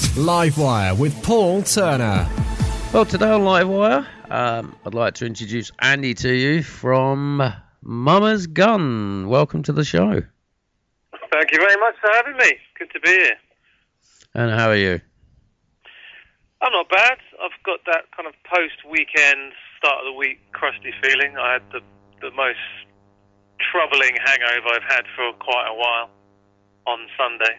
Livewire with Paul Turner. Well, today on Livewire, I'd like to introduce Andy to you from Mama's Gun. Welcome to the show. Thank you very much for having me. Good to be here. And how are you? I'm not bad. I've got that kind of post-weekend, start of the week crusty feeling. I had the most troubling hangover I've had for quite a while on Sunday.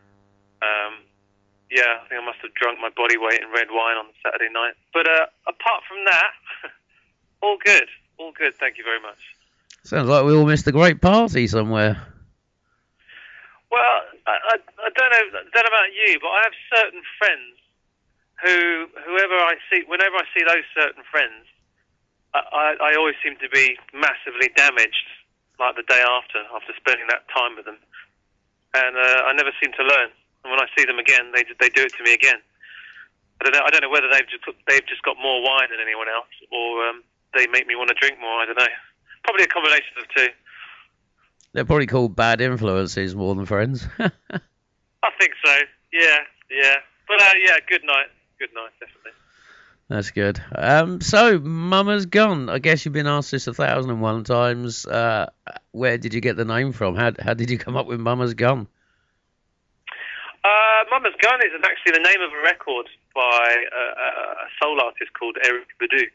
Yeah, I think I must have drunk my body weight in red wine on Saturday night. But apart from that, all good. All good, thank you very much. Sounds like we all missed a great party somewhere. Well, I don't know about you, but I have certain friends whenever I see those certain friends, I always seem to be massively damaged, like the day after spending that time with them. And I never seem to learn. And when I see them again, they do it to me again. I don't know whether they've just got more wine than anyone else, or they make me want to drink more. I don't know. Probably a combination of the two. They're probably called bad influences more than friends. I think so. Yeah. But yeah, good night, definitely. That's good. So, Mama's Gun. I guess you've been asked this 1,001 times. Where did you get the name from? How did you come up with Mama's Gun? Mama's Gun is actually the name of a record by a soul artist called Eric Badu,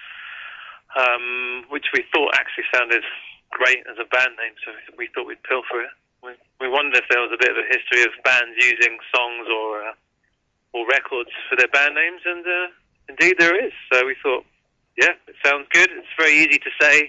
which we thought actually sounded great as a band name, so we thought we'd pilfer it. We wondered if there was a bit of a history of bands using songs or records for their band names, and indeed there is. So we thought, yeah, it sounds good. It's very easy to say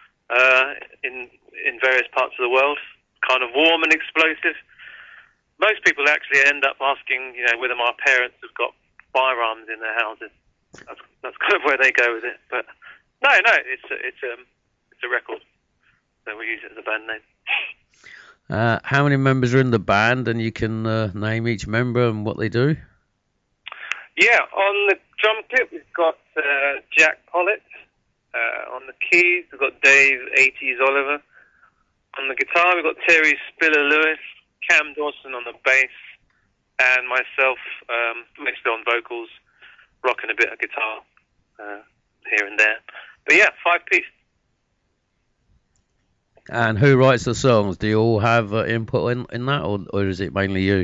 in various parts of the world, kind of warm and explosive. Most people actually end up asking, whether my parents have got firearms in their houses. That's kind of where they go with it. But no, it's a record. So we use it as a band name. How many members are in the band, and you can name each member and what they do? Yeah, on the drum kit we've got Jack Pollitt. On the keys we've got Dave 80s Oliver. On the guitar we've got Terry Spiller Lewis, Cam Dawson on the bass, and myself mostly on vocals, rocking a bit of guitar here and there. But yeah, 5-piece. And who writes the songs? Do you all have input in that, or is it mainly you?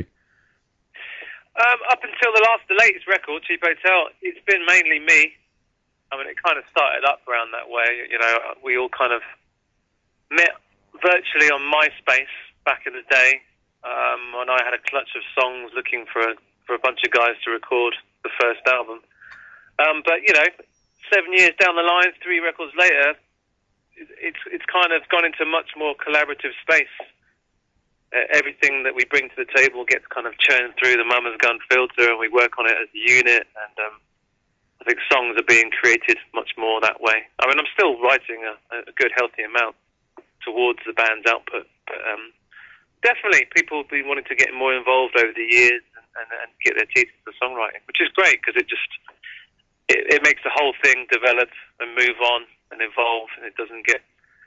Up until the latest record, Cheap Hotel, it's been mainly me. I mean, it kind of started up around that way. We all kind of met virtually on MySpace back in the day, when I had a clutch of songs looking for a bunch of guys to record the first album. But 7 years down the line, 3 records later, it's kind of gone into much more collaborative space. Everything that we bring to the table gets kind of churned through the Mama's Gun filter, and we work on it as a unit. And I think songs are being created much more that way. I mean, I'm still writing a good, healthy amount towards the band's output, but definitely people have been wanting to get more involved over the years and get their teeth into songwriting, which is great because it makes the whole thing develop and move on and evolve, and it doesn't get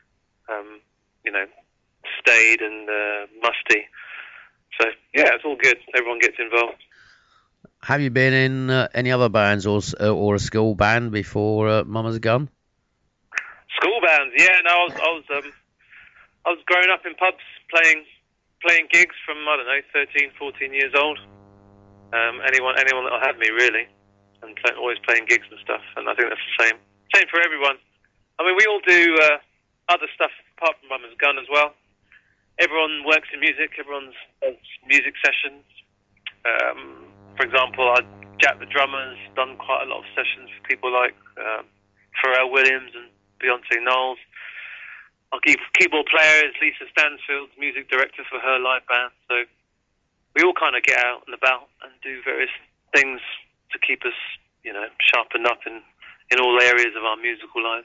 stayed and musty. So yeah, it's all good. Everyone gets involved. Have you been in any other bands or a school band before Mama's Gun? School bands, yeah. No, I was growing up in pubs playing gigs from 13, 14 years old. Anyone that'll have me really, and always playing gigs and stuff. And I think that's the same for everyone. I mean, we all do other stuff apart from Mama's Gun as well. Everyone works in music. Everyone does music sessions. For example, Jack the drummer's done quite a lot of sessions for people like Pharrell Williams and Beyonce Knowles. Our keyboard player is Lisa Stansfield's music director for her live band. So we all kind of get out and about and do various things to keep us, sharpened up in all areas of our musical lives.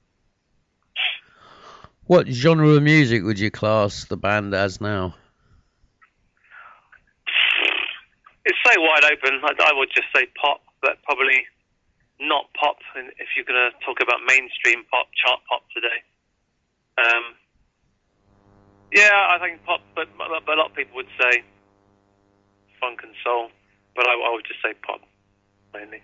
What genre of music would you class the band as now? It's so wide open. I would just say pop, but probably not pop if you're going to talk about mainstream pop, chart pop today. Yeah, I think pop, but a lot of people would say funk and soul. but I would just say pop mainly.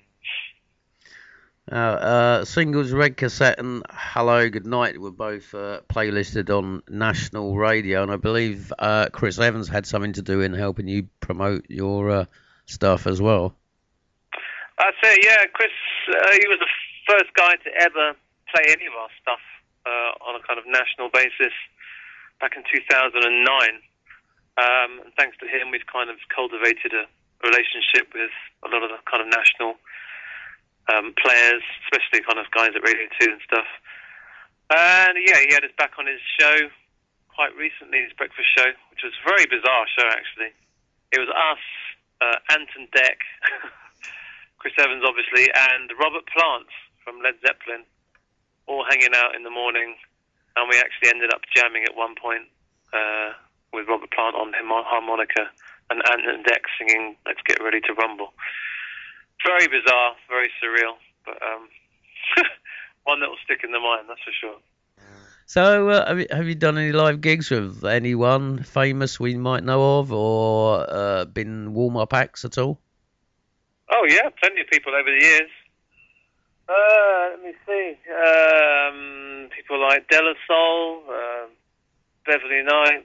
Singles Red Cassette and Hello Goodnight were both playlisted on national radio, and I believe Chris Evans had something to do in helping you promote your stuff as well. I'd say, yeah, Chris, he was the first guy to ever play any of our stuff on a kind of national basis back in 2009. And thanks to him, we've kind of cultivated a relationship with a lot of the kind of national players, especially kind of guys at Radio 2 and stuff. And yeah, he had us back on his show quite recently, his breakfast show, which was a very bizarre show actually. It was us, Anton Deck, Chris Evans obviously, and Robert Plant from Led Zeppelin, all hanging out in the morning, and we actually ended up jamming at one point with Robert Plant on harmonica and Anton Deck singing Let's Get Ready to Rumble. Very bizarre, very surreal, but one that will stick in the mind, that's for sure. So, have you done any live gigs with anyone famous we might know of, or been warm-up acts at all? Oh yeah, plenty of people over the years. Let me see. People like De La Soul, Beverly Knight,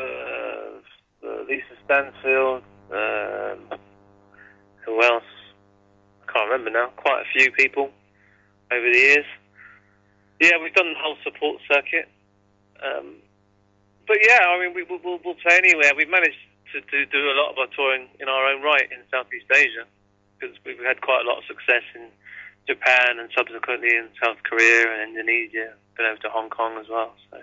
Lisa Stansfield. Who else? I can't remember now. Quite a few people over the years. Yeah, we've done the whole support circuit. But yeah, I mean, we'll play anywhere. We've managed to do a lot of our touring in our own right in Southeast Asia, because we've had quite a lot of success in Japan and subsequently in South Korea and Indonesia. Been over to Hong Kong as well. So,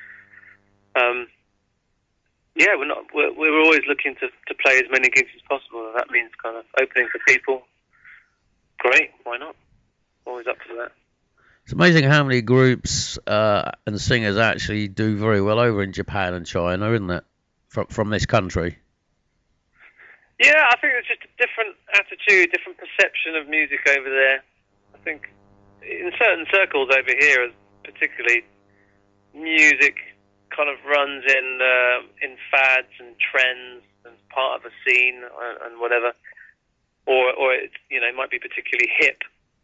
yeah, we're always looking to play as many gigs as possible. That means kind of opening for people. Great, why not? Always up for that. It's amazing how many groups and singers actually do very well over in Japan and China, isn't it? From this country. Yeah, I think it's just a different attitude, different perception of music over there. I think in certain circles over here, particularly, music kind of runs in fads and trends and part of a scene and whatever, or it, you know, it might be particularly hip.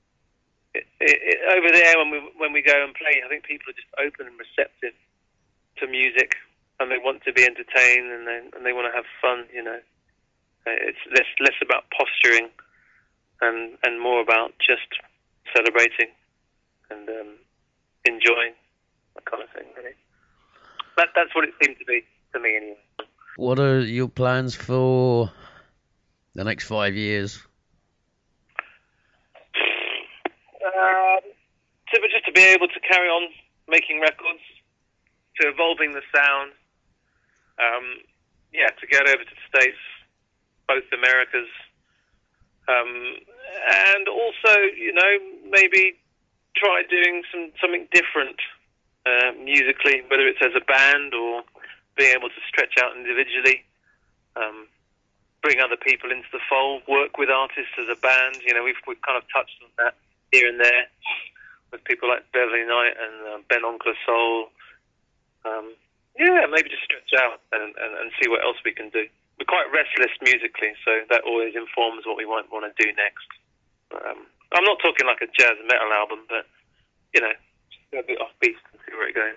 Over there, when we go and play, I think people are just open and receptive to music, and they want to be entertained, and they want to have fun. You know, it's less about posturing and more about just celebrating and enjoying, that kind of thing. Really, that's what it seemed to be to me, anyway. What are your plans for the next 5 years? Just to be able to carry on making records, to evolving the sound, to get over to the States, both Americas, and also, you know, maybe try doing something different musically, whether it's as a band or being able to stretch out individually, bring other people into the fold, work with artists as a band. You know, we've kind of touched on that here and there with people like Beverly Knight and Ben Onkler Soul. Maybe just stretch out and see what else we can do. We're quite restless musically, so that always informs what we might want to do next. I'm not talking like a jazz metal album, but, you know, just a bit off-beat and see where it goes.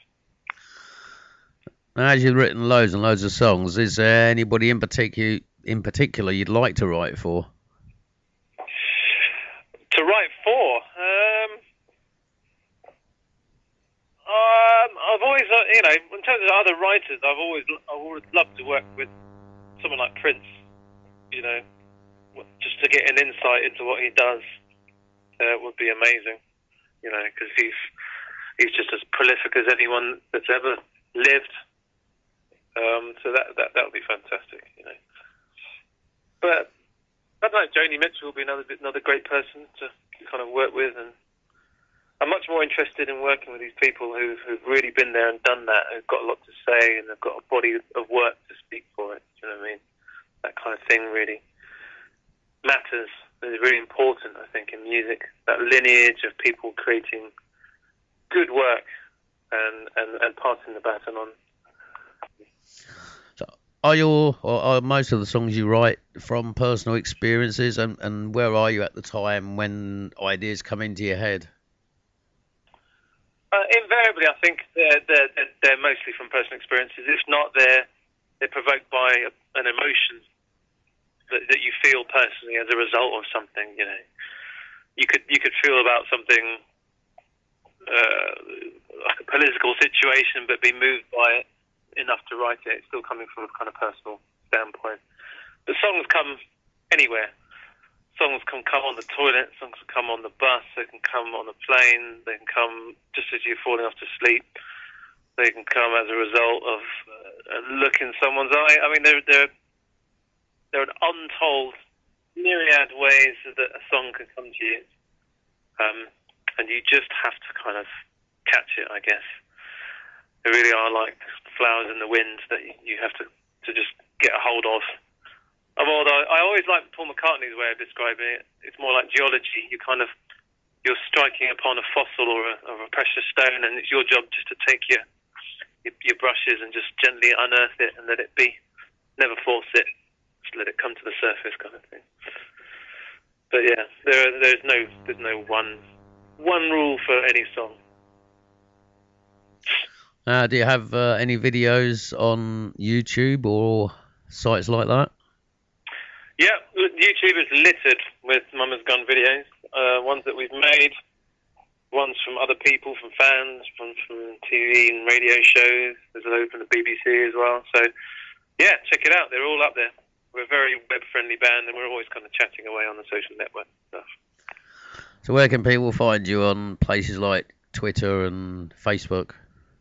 Now, as you've written loads and loads of songs, is there anybody in particular you'd like to write for? To write for? I've always, you know, in terms of other writers, I've always loved to work with someone like Prince, you know, just to get an insight into what he does would be amazing, you know, because he's just as prolific as anyone that's ever lived. So that would be fantastic, you know. But I don't know, Joni Mitchell would be another great person to kind of work with, and I'm much more interested in working with these people who've really been there and done that, who've got a lot to say, and they've got a body of work to speak for it. Do you know what I mean? That kind of thing really matters. It's really important, I think, in music. That lineage of people creating good work and passing the baton on. So are most of the songs you write from personal experiences, and where are you at the time when ideas come into your head? Invariably, I think they're mostly from personal experiences. If not, they're provoked by an emotion that you feel personally as a result of something. You know, you could feel about something like a political situation, but be moved by it enough to write it. It's still coming from a kind of personal standpoint. But songs come anywhere. Songs can come on the toilet, songs can come on the bus, they can come on the plane, they can come just as you're falling off to sleep, they can come as a result of a look in someone's eye. I mean, there are an untold myriad ways that a song can come to you, and you just have to kind of catch it, I guess. They really are like flowers in the wind that you have to just get a hold of. Although I always like Paul McCartney's way of describing it. It's more like geology. You're striking upon a fossil or a precious stone, and it's your job just to take your brushes and just gently unearth it and let it be. Never force it. Just let it come to the surface, kind of thing. But yeah, there's no one rule for any song. Do you have any videos on YouTube or sites like that? Yeah, YouTube is littered with Mama's Gun videos. Ones that we've made, ones from other people, from fans, from TV and radio shows. There's a load from the BBC as well. So, yeah, check it out. They're all up there. We're a very web-friendly band, and we're always kind of chatting away on the social network stuff. So where can people find you on places like Twitter and Facebook?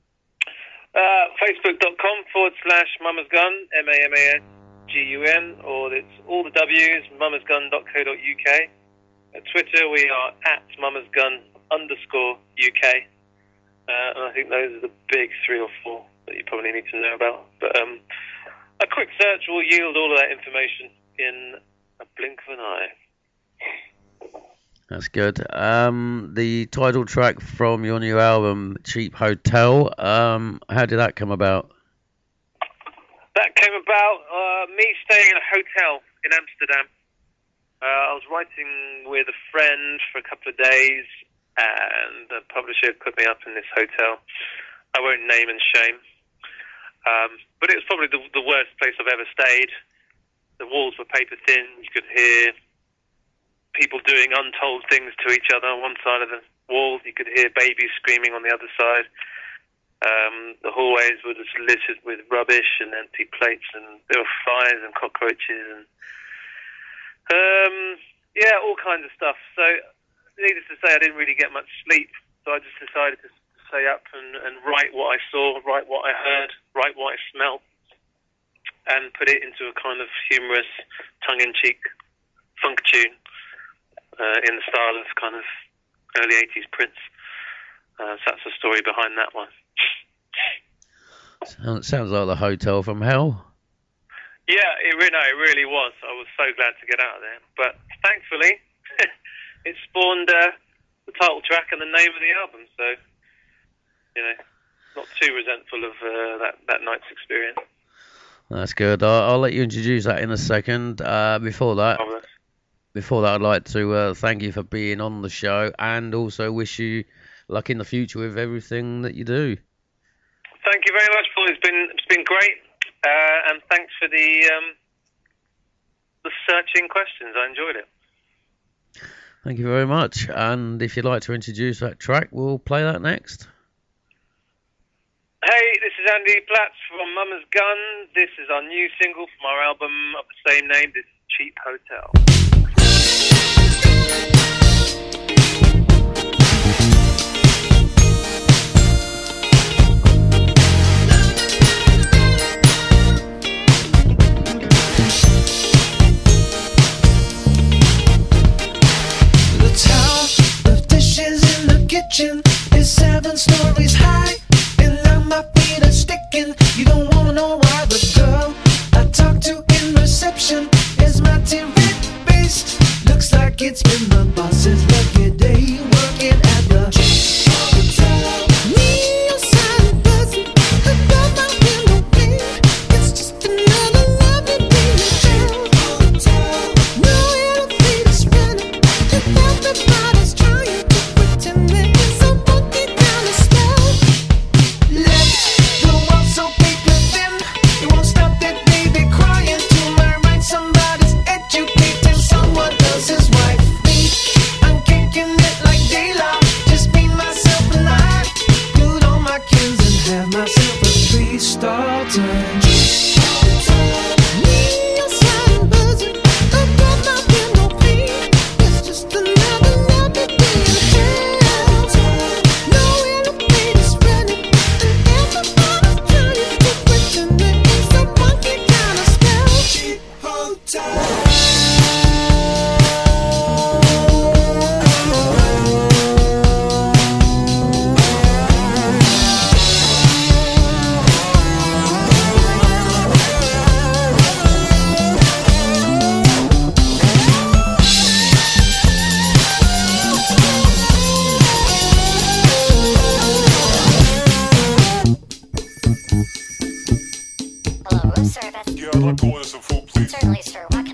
Facebook.com/Mamas Gun, MAMASGUN, or it's all the W's, mamasgun.co.uk. At Twitter, we are @mamasgun_UK. And I think those are the big 3 or 4 that you probably need to know about. But a quick search will yield all of that information in a blink of an eye. That's good. The title track from your new album, Cheap Hotel, how did that come about? That came about me staying in a hotel in Amsterdam. I was writing with a friend for a couple of days, and the publisher put me up in this hotel. I won't name and shame, but it was probably the worst place I've ever stayed. The walls were paper thin. You could hear people doing untold things to each other on one side of the walls. You could hear babies screaming on the other side. The hallways were just littered with rubbish and empty plates, and there were flies and cockroaches and all kinds of stuff. So, needless to say, I didn't really get much sleep. So I just decided to stay up and write what I saw, write what I heard, write what I smelled, and put it into a kind of humorous, tongue-in-cheek funk tune in the style of kind of early 80s Prince. So that's the story behind that one. Sounds like the Hotel from Hell. Yeah, it really was. I was so glad to get out of there. But thankfully, it spawned the title track and the name of the album. So, not too resentful of that night's experience. That's good. I'll let you introduce that in a second. Before that, I'd like to thank you for being on the show, and also wish you luck in the future with everything that you do. Thank you very much, Paul. It's been great, and thanks for the searching questions. I enjoyed it. Thank you very much. And if you'd like to introduce that track, we'll play that next. Hey, this is Andy Platts from Mama's Gun. This is our new single from our album of the same name. This is Cheap Hotel. Is 7 stories high, and now my feet are sticking. You don't wanna know why the girl I talk to in reception is my red-faced. Looks like it's been the boss's lucky day working at the hotel. Me outside buzzing above my window pane. It's just another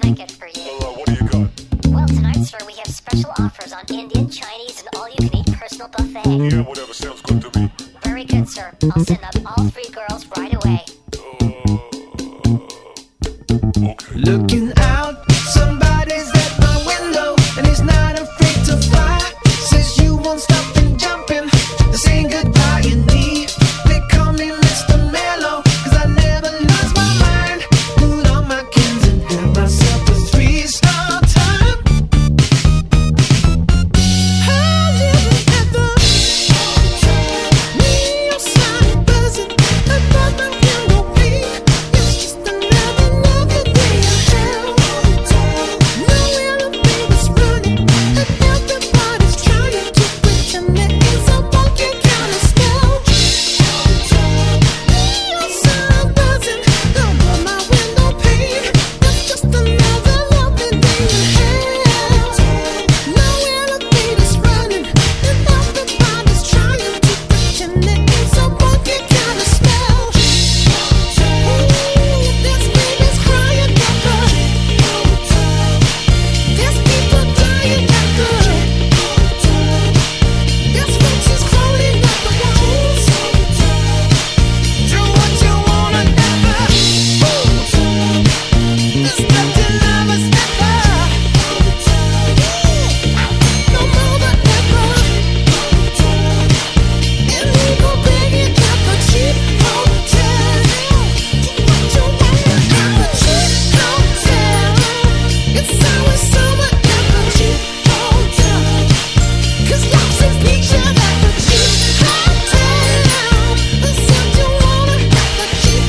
blanket for you. What do you got? Well, tonight, sir, we have special offers on Indian, Chinese, and all-you-can-eat personal buffet. Yeah, whatever. Sounds good to me. Very good, sir. I'll send up all 3 girls right away. Okay. Looking out, somebody's at my window, and he's not afraid to fly. Says you won't stop and jumping, saying goodbye in me. They call me Mr. Mellow, 'cause I never lost my mind. Pull on my kins and have myself a 3-star time. How living at the neon sign buzzing above my window pane. It's just another lovely day in hell. No elevators running, and everybody's trying to pretend that it's a monkey kind of spell. Neon sign buzzing above my window pane. It's just another lovely day in hell. No elevators running, and everybody's trying to pretend that it's a monkey kind of spell. This baby's crying at the. There's people dying at the. There's roaches crawling up the walls. Do what you wanna never. There's nothing lovers ever. No more than ever. Illegal begging at the cheap hotel. Do what you wanna at the cheap hotel. It's always summer at the cheap hotel. 'Cause life's a feature at the cheap hotel. That's what you wanna at the cheap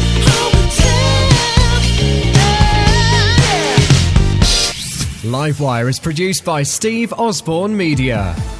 hotel. Livewire is produced by Steve Osborne Media.